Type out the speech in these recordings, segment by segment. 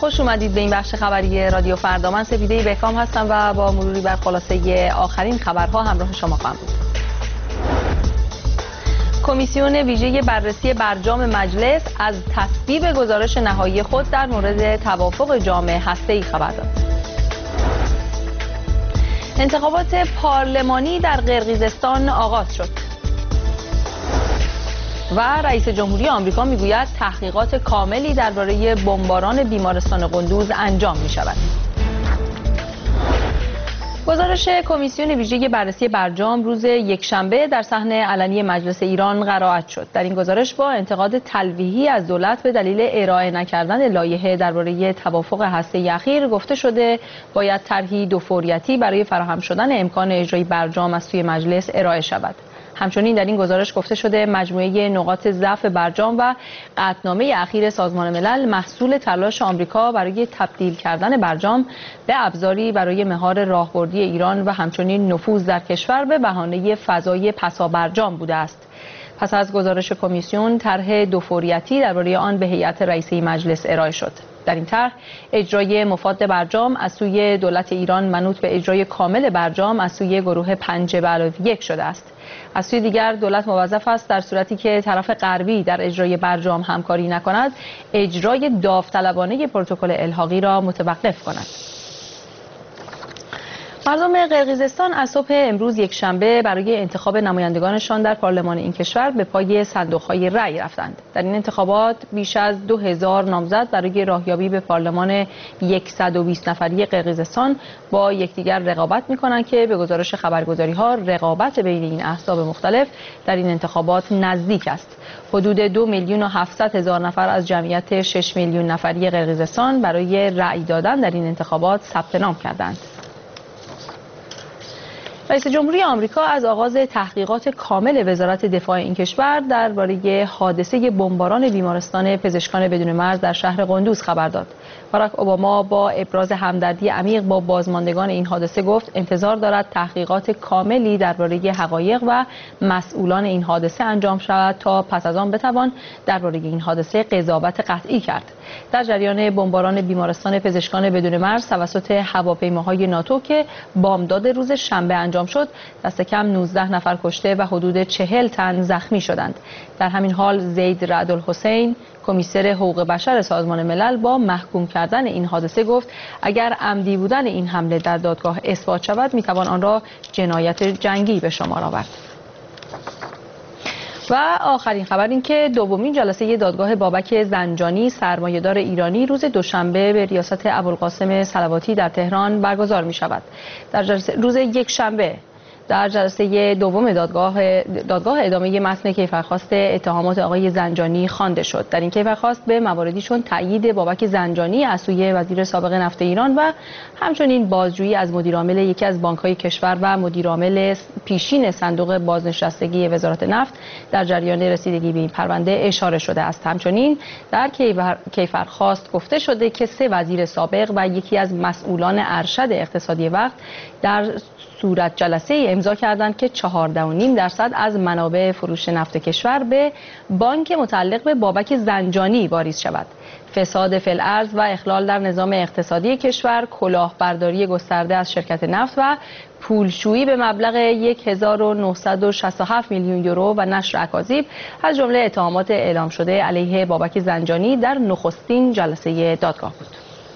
خوش اومدید به این بخش خبری رادیو فردا. من سپیده بهکام هستم و با مروری بر خلاصه آخرین خبرها همراه شما خواهم بود. کمیسیون ویژه بررسی برجام مجلس از تصویب گزارش نهایی خود در مورد توافق جام هسته‌ای خبر داد. انتخابات پارلمانی در قرقیزستان آغاز شد. و رئیس جمهوری آمریکا میگوید تحقیقات کاملی درباره بمباران بیمارستان قندوز انجام می شود. گزارش کمیسیون ویژه بررسی برجام روز یکشنبه در صحن علنی مجلس ایران قرائت شد. در این گزارش با انتقاد تلویحی از دولت به دلیل ارائه نکردن لایحه درباره توافق هسته‌ای اخیر گفته شده باید طرحی دوفوریتی برای فراهم شدن امکان اجرای برجام از سوی مجلس ارائه شود. همچنین در این گزارش گفته شده مجموعه نقاط ضعف برجام و قطعنامه اخیر سازمان ملل محصول تلاش آمریکا برای تبدیل کردن برجام به ابزاری برای مهار راهبردی ایران و همچنین نفوذ در کشور به بهانه فضای پسا برجام بوده است. پس از گزارش کمیسیون طرح دوفوریتی درباره آن به هیئت رئیسه مجلس ارائه شد. در این طرح اجرای مفاد برجام از سوی دولت ایران منوط به اجرای کامل برجام از سوی گروه 5+1 شده است. از سوی دیگر دولت موظف است در صورتی که طرف غربی در اجرای برجام همکاری نکند اجرای داوطلبانه پروتکل الحاقی را متوقف کند. مردم قرقیزستان از صبح امروز یکشنبه برای انتخاب نمایندگانشان در پارلمان این کشور به پای صندوق‌های رأی رفتند. در این انتخابات بیش از 2000 نامزد برای راهیابی به پارلمان 120 نفری قرقیزستان با یکدیگر رقابت می‌کنند که به گزارش خبرگزاری‌ها رقابت بین این احزاب مختلف در این انتخابات نزدیک است. حدود 2,700,000 نفر از جمعیت 6 میلیون نفری قرقیزستان برای رأی دادن در این انتخابات ثبت نام کردند. رئیس جمهوری آمریکا از آغاز تحقیقات کامل وزارت دفاع این کشور درباره حادثه بمباران بیمارستان پزشکان بدون مرز در شهر قندوز خبر داد. باراک اوباما با ابراز همدردی عمیق با بازماندگان این حادثه گفت انتظار دارد تحقیقات کاملی درباره حقایق و مسئولان این حادثه انجام شود تا پس از آن بتوان درباره این حادثه قضاوت قطعی کرد. در جریان بمباران بیمارستان پزشکان بدون مرز توسط هواپیماهای ناتو که بامداد روز شنبه انجام شد، دست کم 19 نفر کشته و حدود 40 تن زخمی شدند. در همین حال زید رعد الحسین، کمیسر حقوق بشر سازمان ملل با محکوم کردن این حادثه گفت اگر عمدی بودن این حمله در دادگاه اثبات شود میتوان آن را جنایت جنگی به شمار آورد. و آخرین خبر این که دومین جلسه دادگاه بابک زنجانی سرمایه‌دار ایرانی روز دوشنبه به ریاست ابوالقاسم صلواتی در تهران برگزار می شود. در روز یکشنبه در جلسه دوم دادگاه ادامه متن کیفرخواست اتهامات آقای زنجانی خوانده شد. در این کیفرخواست به مواردی چون تایید بابک زنجانی از سوی وزیر سابق نفت ایران و همچنین بازجویی از مدیرعامل یکی از بانک‌های کشور و مدیرعامل پیشین صندوق بازنشستگی وزارت نفت در جریان رسیدگی به این پرونده اشاره شده است. همچنین در کیفرخواست گفته شده که 3 وزیر سابق و یکی از مسئولان ارشد اقتصادی وقت در صورت جلسه امضا کردند که 14.5% از منابع فروش نفت کشور به بانک متعلق به بابک زنجانی واریز شود. فساد فی الارض و اخلال در نظام اقتصادی کشور، کلاهبرداری گسترده از شرکت نفت و پولشویی به مبلغ 1967 میلیون یورو و نشر اکاذیب از جمله اتهامات اعلام شده علیه بابک زنجانی در نخستین جلسه دادگاه بود.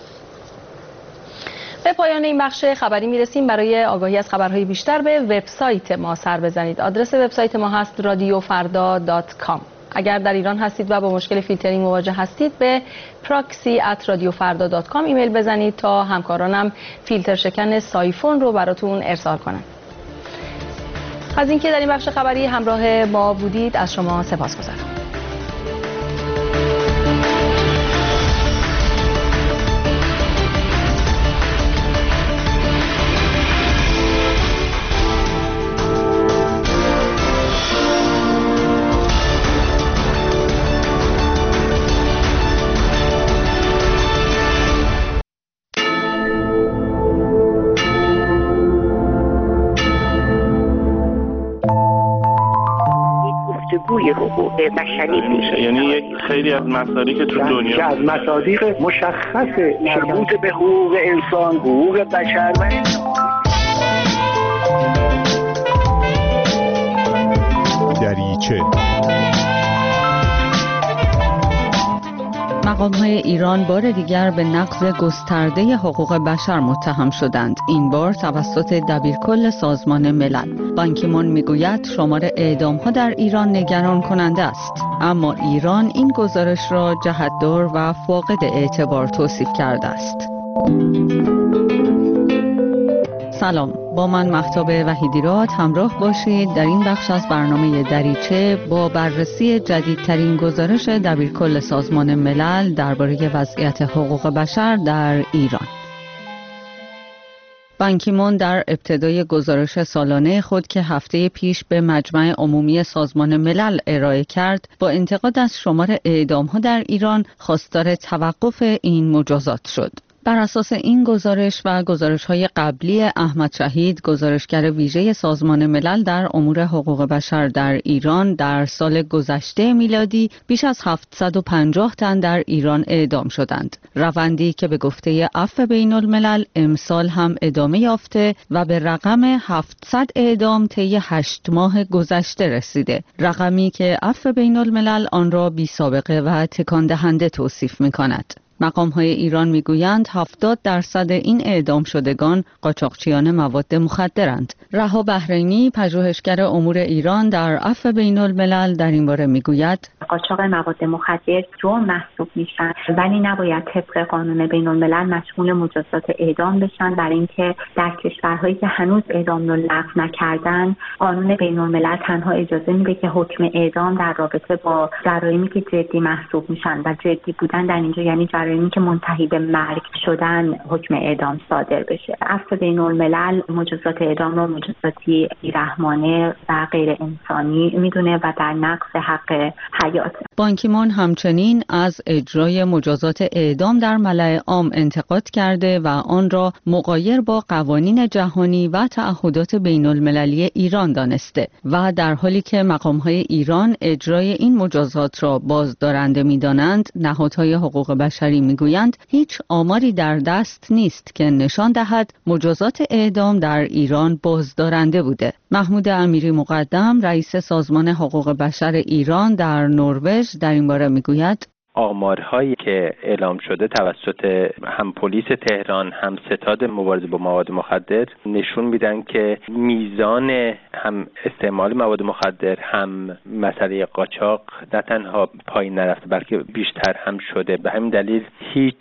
به پایان این بخش خبری میرسیم. برای آگاهی از خبرهای بیشتر به وبسایت ما سر بزنید. آدرس وبسایت ما هست radiofarda.com. اگر در ایران هستید و با مشکل فیلترینگ مواجه هستید به proxy@radiofarda.com ایمیل بزنید تا همکارانم فیلتر شکن سایفون رو براتون ارسال کنند. از اینکه در این بخش خبری همراه ما بودید از شما سپاسگزارم. روی حقوق بشری میشه. یعنی یک خیلی از مصادیق تو دنیا از مصادیق مشخص مربوط به حقوق انسان، حقوق بشر و دریچه. مقام‌های ایران بار دیگر به نقض گسترده حقوق بشر متهم شدند. این بار توسط دبیرکل سازمان ملل. بان کی مون میگوید شمار اعدام‌ها در ایران نگران کننده است، اما ایران این گزارش را جهت‌دار و فاقد اعتبار توصیف کرده است. سلام، با من مهتاب وحیدیراد همراه باشید در این بخش از برنامه دریچه با بررسی جدیدترین گزارش دبیرکل سازمان ملل درباره وضعیت حقوق بشر در ایران. بان کی مون در ابتدای گزارش سالانه خود که هفته پیش به مجمع عمومی سازمان ملل ارائه کرد، با انتقاد از شمار اعدام‌ها در ایران خواستار توقف این مجازات شد. بر اساس این گزارش و گزارش‌های قبلی احمد شهید، گزارشگر ویژه سازمان ملل در امور حقوق بشر در ایران، در سال گذشته میلادی بیش از 750 تن در ایران اعدام شدند. روندی که به گفته عفو بین الملل امسال هم ادامه یافته و به رقم 700 اعدام طی 8 ماه گذشته رسیده. رقمی که عفو بین الملل آن را بی سابقه و تکان دهنده توصیف می‌کند. مقام‌های ایران می‌گویند 70% این اعدام شدگان قاچاقچیان مواد مخدرند. رها بحرینی، پژوهشگر امور ایران در عفو بین الملل، در این باره می‌گوید قاچاق مواد مخدر جرم محسوب میشن، ولی نباید طبق قانون بین الملل مشمول مجازات اعدام بشن، برای اینکه در کشورهایی که هنوز اعدام رو لغو نکردن، قانون بین الملل تنها اجازه میده که حکم اعدام در رابطه با جرایمی که جدی محسوب میشن و جدی بودن در اینجا یعنی جرایمی که منتهی به مرگ شدن حکم اعدام صادر بشه. عفو بین الملل مجازات اعدام رو مجازاتی بی‌رحمانه و غیر انسانی میدونه و در نقض حق حیات. بان کی مون همچنین از اجرای مجازات اعدام در ملأ عام انتقاد کرده و آن را مغایر با قوانین جهانی و تعهدات بین المللی ایران دانسته و در حالی که مقام‌های ایران اجرای این مجازات را بازدارنده می‌دانند، نهادهای حقوق بشری می‌گویند هیچ آماری در دست نیست که نشان دهد مجازات اعدام در ایران بازدارنده بوده. محمود امیری مقدم، رئیس سازمان حقوق بشر ایران در نروژ، در این باره میگوید آمارهایی که اعلام شده توسط هم پلیس تهران هم ستاد مبارزه با مواد مخدر نشون میدن که میزان هم استعمال مواد مخدر هم مسئله قاچاق نه تنها پایین نرفته بلکه بیشتر هم شده. به همین دلیل هیچ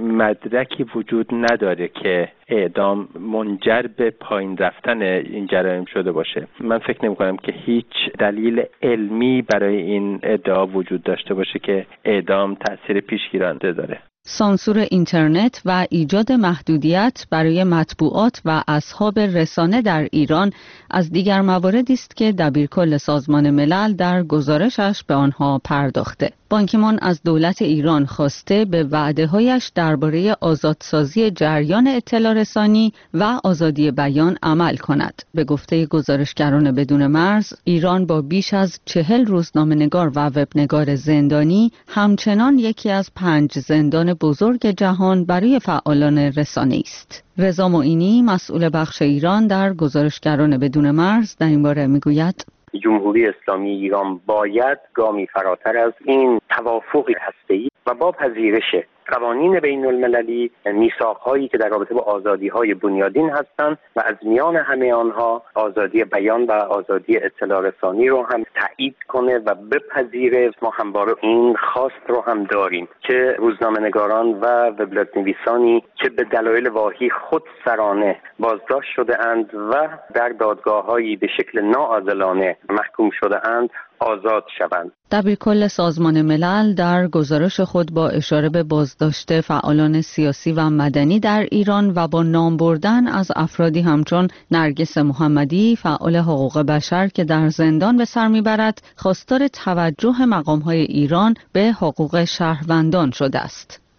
مدرکی وجود نداره که اعدام منجر به پایین رفتن این جرایم شده باشه. من فکر نمی کنم که هیچ دلیل علمی برای این ادعا وجود داشته باشه که اعدام تأثیر پیشگیرنده داره. سانسور اینترنت و ایجاد محدودیت برای مطبوعات و اصحاب رسانه در ایران از دیگر مواردی است که دبیرکل سازمان ملل در گزارشش به آنها پرداخته. بان کی مون از دولت ایران خواسته به وعده‌هایش درباره آزادسازی جریان اطلاع رسانی و آزادی بیان عمل کند. به گفته گزارشگران بدون مرز، ایران با بیش از 40 روزنامه‌نگار و وبنگار زندانی همچنان یکی از 5 زندان بزرگ جهان برای فعالان رسانه است. رضا معینی، مسئول بخش ایران در گزارشگران بدون مرز، در این باره میگوید جمهوری اسلامی ایران باید گامی فراتر از این توافق هسته‌ای و با پذیرش قوانین بین المللی، میثاق‌هایی که در رابطه با آزادی‌های بنیادین هستند و از میان همه آنها آزادی بیان و آزادی اطلاع رسانی رو هم تایید کنه و بپذیره. ما همواره این خواست رو هم داریم که روزنامه‌نگاران و وبلاگ‌نویسانی که به دلایل واهی خودسرانه بازداشت شده اند و در دادگاه‌هایی به شکل ناعادلانه محکوم شده اند آزاد شوند. دبیرکل سازمان ملل در گزارش خود با اشاره به بازداشت فعالان سیاسی و مدنی در ایران و با نام بردن از افرادی همچون نرگس محمدی، فعال حقوق بشر که در زندان به سر میبرد، خواستار توجه مقام‌های ایران به حقوق شهروندان شده است.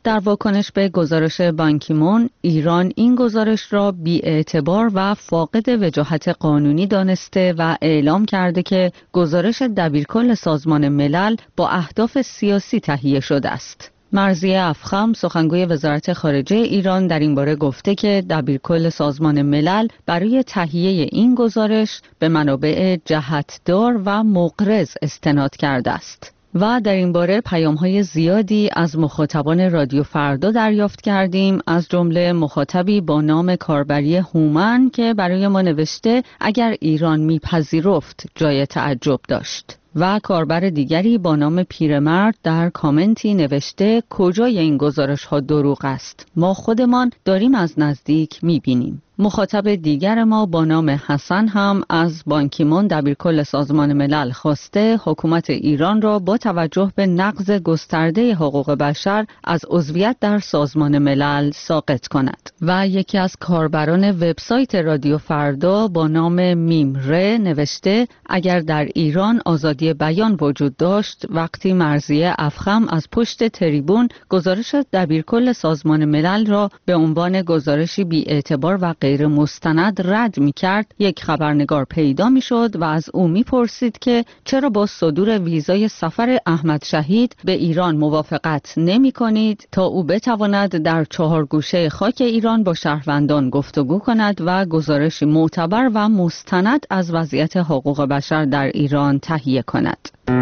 در واکنش به گزارش بان کی مون، ایران این گزارش را بی‌اعتبار و فاقد وجاهت قانونی دانسته و اعلام کرده که گزارش دبیرکل سازمان ملل با اهداف سیاسی تهیه شده است. مرضیه افخم سخنگوی وزارت خارجه ایران در این باره گفته که دبیرکل سازمان ملل برای تهیه این گزارش به منابع جهتدار و مقرض استناد کرده است. و در این باره پیام‌های زیادی از مخاطبان رادیو فردا دریافت کردیم، از جمله مخاطبی با نام کاربری هومن که برای ما نوشته اگر ایران میپذیرفت جای تعجب داشت. و کاربر دیگری با نام پیرمرد در کامنتی نوشته کجای این گزارش ها دروغ است؟ ما خودمان داریم از نزدیک میبینیم. مخاطب دیگر ما با نام حسن هم از بان کی مون دبیرکل سازمان ملل خواسته حکومت ایران را با توجه به نقض گسترده حقوق بشر از عضویت در سازمان ملل ساقط کند. و یکی از کاربران وبسایت رادیو فردا با نام میمره نوشته اگر در ایران آزادی بیان وجود داشت وقتی مرضیه افخم از پشت تریبون گزارش دبیرکل سازمان ملل را به عنوان گزارشی بی‌اعتبار و غیر مستند رد می‌کرد، یک خبرنگار پیدا می‌شد و از او می‌پرسید که چرا با صدور ویزای سفر احمد شهید به ایران موافقت نمی‌کنید تا او بتواند در 4 گوشه خاک ایران با شهروندان گفتگو کند و گزارشی معتبر و مستند از وضعیت حقوق بشر در ایران تهیه کند.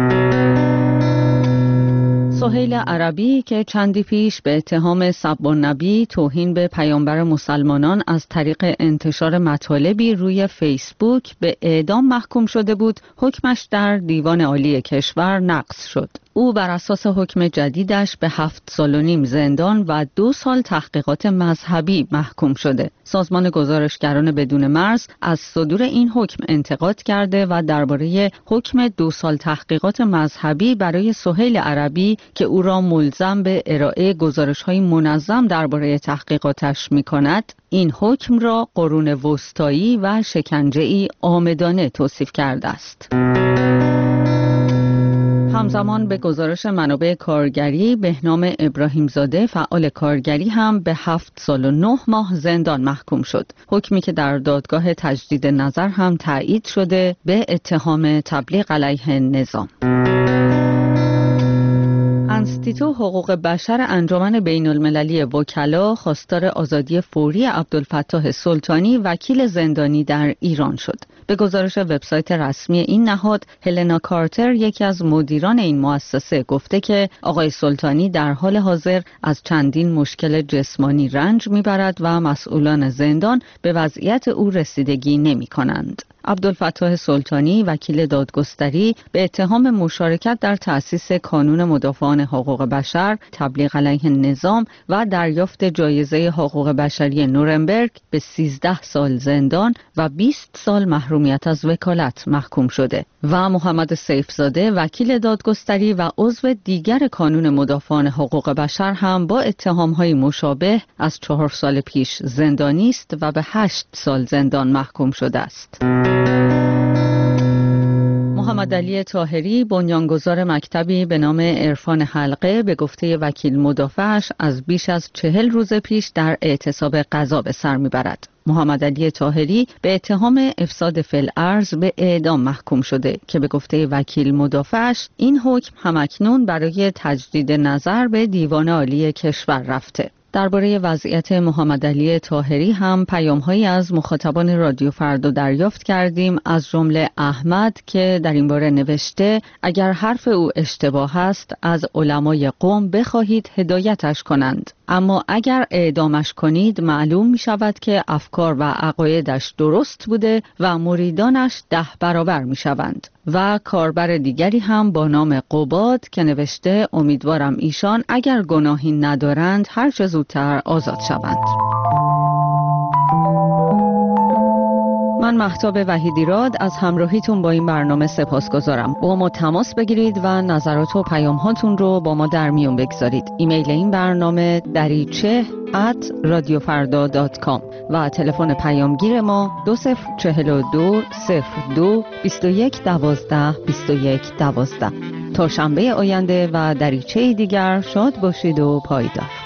سهیل عربی که چندی پیش به اتهام سب النبی توهین به پیامبر مسلمانان از طریق انتشار مطالبی روی فیسبوک به اعدام محکوم شده بود، حکمش در دیوان عالی کشور نقض شد. او بر اساس حکم جدیدش به 7 سال و نیم زندان و 2 سال تحقیقات مذهبی محکوم شده. سازمان گزارشگران بدون مرز از صدور این حکم انتقاد کرده و درباره حکم 2 سال تحقیقات مذهبی برای سهیل عربی که او را ملزم به ارائه گزارش‌های منظم درباره تحقیقاتش می‌کند، این حکم را قرون وسطایی و شکنجه‌ای عامدانه توصیف کرده است. همزمان به گزارش منابع کارگری بهنام ابراهیمزاده فعال کارگری هم به 7 سال و 9 ماه زندان محکوم شد. حکمی که در دادگاه تجدید نظر هم تایید شده به اتهام تبلیغ علیه نظام. انستیتو حقوق بشر انجمن بین المللی وکلا خواستار آزادی فوری عبدالفتاح سلطانی وکیل زندانی در ایران شد. به گزارش وبسایت رسمی این نهاد، هلنا کارتر یکی از مدیران این مؤسسه گفته که آقای سلطانی در حال حاضر از چندین مشکل جسمانی رنج میبرد و مسئولان زندان به وضعیت او رسیدگی نمی کنند. عبدالفتاح سلطانی وکیل دادگستری به اتهام مشارکت در تأسیس کانون مدافعان حقوق بشر، تبلیغ علیه نظام و دریافت جایزه حقوق بشری نورنبرگ به 13 سال زندان و 20 سال محرومیت از وکالت محکوم شده و محمد سیفزاده وکیل دادگستری و عضو دیگر کانون مدافعان حقوق بشر هم با اتهام‌های مشابه از 4 سال پیش زندانی است و به 8 سال زندان محکوم شده است. محمد علی طاهری بنیانگذار مکتبی به نام عرفان حلقه به گفته وکیل مدافعش از بیش از 40 روز پیش در اعتصاب قضا به سر میبرد. محمد علی طاهری به اتهام افساد فی الارض به اعدام محکوم شده که به گفته وکیل مدافعش این حکم همکنون برای تجدید نظر به دیوان عالی کشور رفته. درباره وضعیت محمد علی طاهری هم پیام‌هایی از مخاطبان رادیو فردا دریافت کردیم، از جمله احمد که در این باره نوشته اگر حرف او اشتباه است از علمای قوم بخواهید هدایتش کنند، اما اگر اعدامش کنید معلوم می شود که افکار و عقایدش درست بوده و مریدانش 10 برابر می شوند. و کاربر دیگری هم با نام قباد که نوشته امیدوارم ایشان اگر گناهی ندارند هر چه زودتر آزاد شوند. من مهتاب وحیدیراد از همراهیتون با این برنامه سپاسگزارم. با ما تماس بگیرید و نظرات و پیام هاتون رو با ما در میون بگذارید. ایمیل این برنامه dariche@radiofarda.com و تلفن پیامگیر ما 2042 02 21 12 21 12. تا شنبه آینده و دریچه دیگر شاد باشید و پایدار.